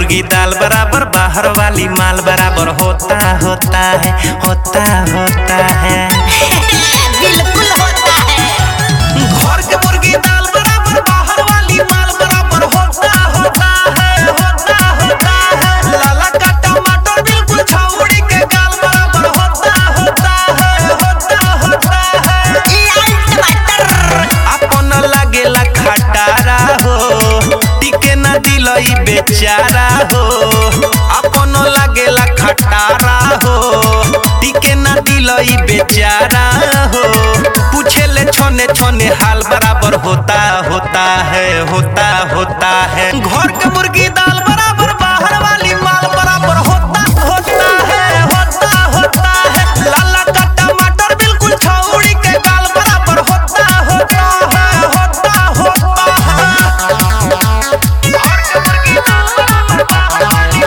मुर्गी दाल बराबर, बाहर वाली माल बराबर होता होता है, होता होता है। बिल्कुल होता है। घर के मुर्गी दाल बराबर, बाहर वाली माल बराबर होता होता है, होता होता है। लाला का टमाटर बिल्कुल छौड़ी के गाल बराबर होता होता है, होता होता है। लाल टमाटर अपन लागेला खटारा हो, टिके ना दिलई बेचारा हो। अपन लागेला खटारा हो, टिके ना दिलई बेचारा हो। पूछेले छोने छोने हाल बराबर होता होता है, होता होता है। घर के मुर्गी दाल बराबर, बाहर वाली माल बराबर होता होता है, होता होता है। लाला का टमाटर बिल्कुल छौड़ी के गाल बराबर होता होता है, होता होता है। घर के मुर्गी दाल बराबर, बाहर वाली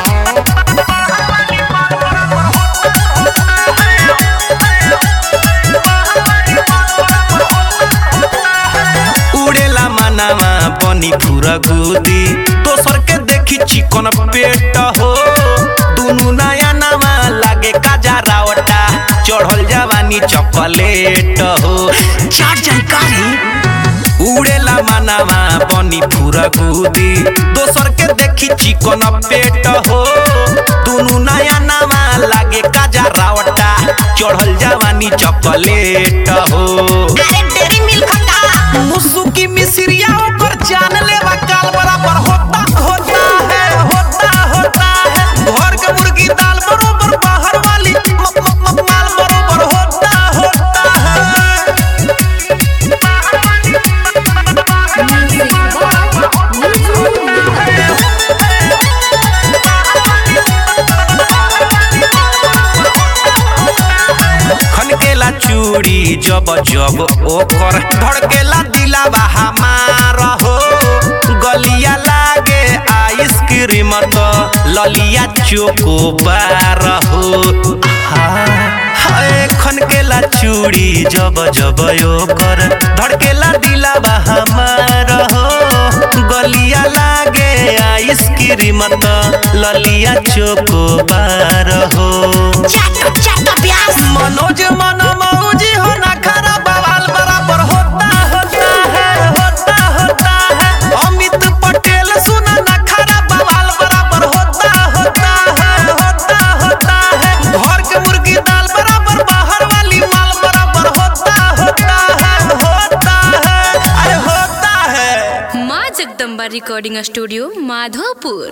उड़ेला मनावा बनी पूरा गुदी, दोसर के देखी चिकन पेट हो। दुनु नया नवा लागे काजा रावटा, चढ़ल जवानी चॉकलेट हो। चार जानकारी उड़ेला मनावा बनी पूरा गुदी, दोसर के देखी चिकन पेट हो। दुनु नया नवा लागे काजा रावटा, चढ़ल जवानी चॉकलेट हो। अरे डेरी मिल्क का मुसुकी मिसरिया पर जान लेवा काल बराबर होता होता है, होता होता है। घर के मुर्गी दाल बराबर, बाहर वाली माल बराबर होता होता है। खनकेला चूड़ी जब जब ओकर, धड़केला दिलावा हमार हो। गलिया लागे आइसक्रीम तो ललिया चोकोबार हो। हाय खनकेला चूड़ी जब जब ओकर, धड़केला दिलावा हमार हो। गलिया लागे आइसक्रीम तो ललिया चोकोबार हो। चाटो चाटो प्यास मनोज मनमौजी हो ना खरा बवाल बराबर होता होता है, होता होता है। अमित पटेल सुना ना खरा बवाल बराबर होता होता है, होता होता है। घर के मुर्गी दाल बराबर, बाहर वाली माल बराबर होता होता है, होता है, अरे होता है। माँ जगदम्बा रिकॉर्डिंग स्टूडियो, माधोपुर।